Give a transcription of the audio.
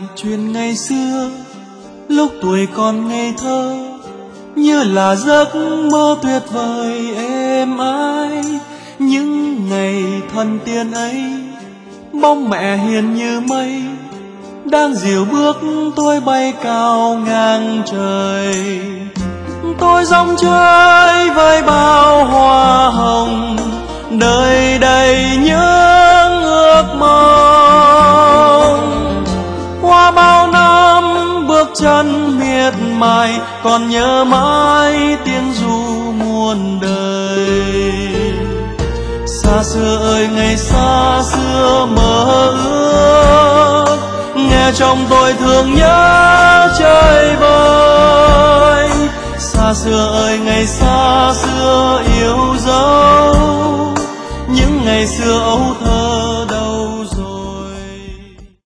chuyện ngày xưa lúc tuổi còn ngây thơ, như là giấc mơ tuyệt vời êm ái. Những ngày thần tiên ấy, bóng mẹ hiền như mây, đang dìu bước tôi bay cao ngang trời. Tôi rong chơi với bao hoa hồng, đời đầy những ước mong. Qua bao năm bước chân miệt mài, còn nhớ mãi tiếng ru muôn đời. Xa xưa ơi ngày xa xưa mơ ước, nghe trong tôi thương nhớ chơi vơi. Xa xưa ơi ngày xa xưa yêu dấu, những ngày xưa ấu thơ